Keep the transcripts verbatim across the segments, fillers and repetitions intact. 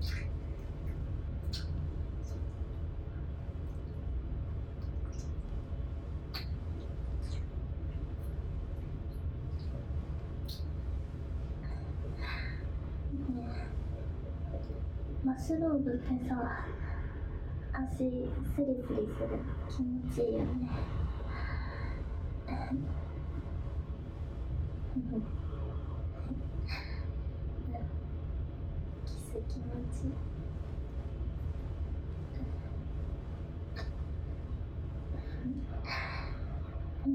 マッシュローブってさ、足スリスリする気持ちいいよね。キス気持ちいい。うん。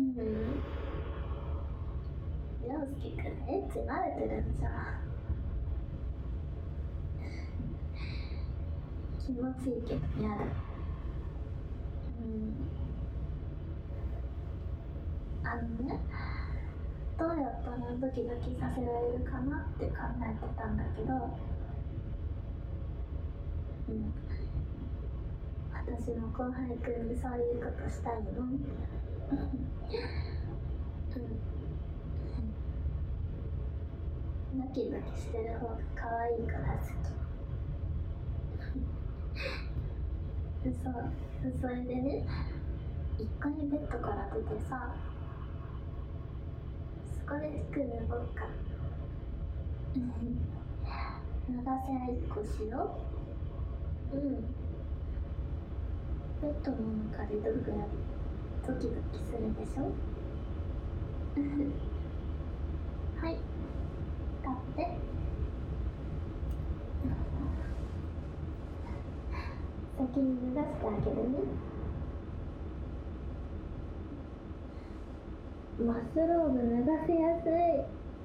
陽介くんエッチ慣れてるんじゃん。気持ちいいけどやだ。うん。あのね、どうやったらドキドキさせられるかなって考えてたんだけど、うん。私も後輩くんにそういうことしたいの。うん。ドキドキしてる方が可愛いから好き。そう、それでね、一回ベッドから出てさ、そこで服脱ごうか。脱がせ合いっこしよう。うん。ベッドの中でどぐらいドキドキするでしょ。はい、立って。先に脱がしてあげるね。マスローブ脱がせやすい。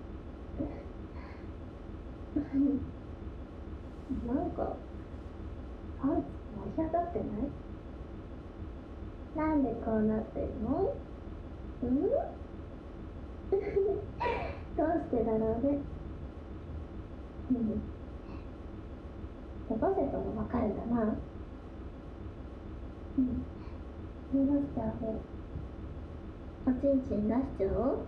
なんかパンツ盛り上がってない？なんでこうなってるの？うん？どうしてだろうね。うん。脱がせたらわかるかな。うん。脱がしてあげる。おちんちん出しちゃおう。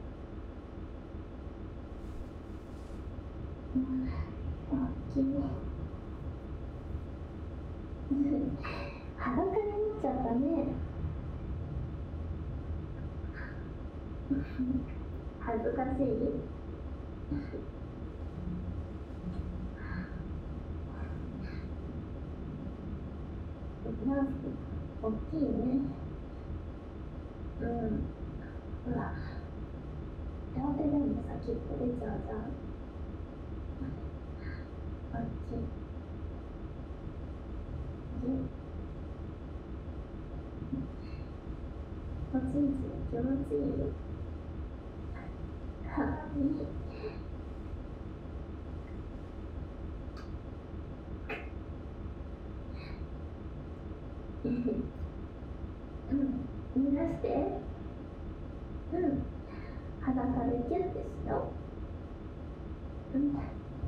うん。大きいね。裸になっちゃったね。恥ずかしい？なん大きいね。うん。ほら、両手でも先っぽ出ちゃうじゃん。大きい。おちんちん気持ちいいよ。かわいい。うん、脱がして。うん。裸でキュッてしよう。うん。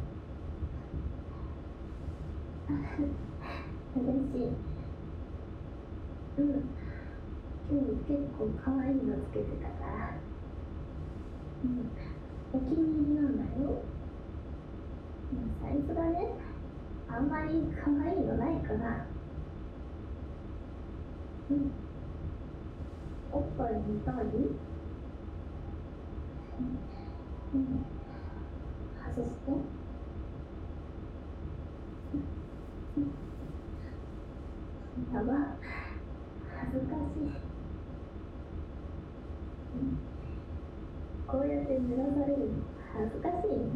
嬉しい。うん。今日結構可愛いのつけてたから。うん。お気に入りなんだよ。サイズがね、あんまり可愛いのないから。うん。おっぱい見たい？うん。外して。やば、恥ずかしい。うん。こうやって濡らされるの恥ずかしいね。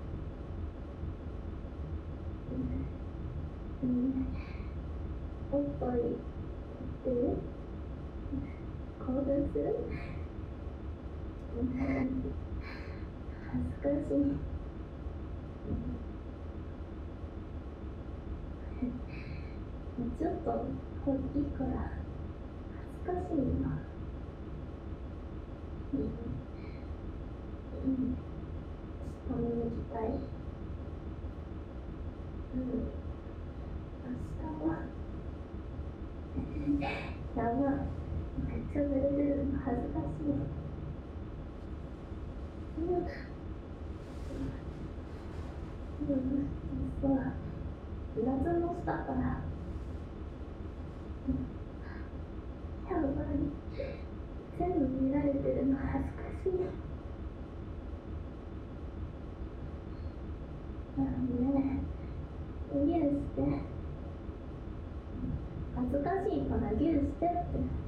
うん。おっぱいって興奮する？恥ずかしい。ちょっと大きいから恥ずかしいな。うん。うん。下に行きたい。うん。明日はやば、めっちゃ濡れてるの恥ずかしい。うん。うん。そう。 夏の下から、やばい、全部見られてるの恥ずかしい。ねえ、ギューして。恥ずかしいからギューしてって。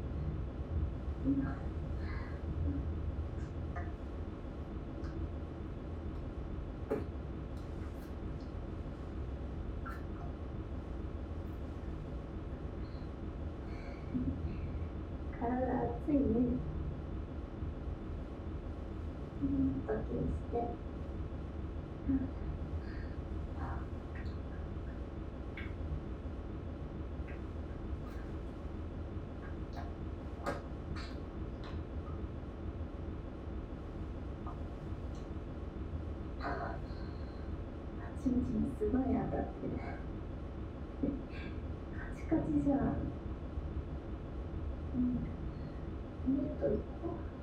体熱いね。うんとギューして。ちんちんすごい当たってる。カチカチじゃん。うん。ネット行こう。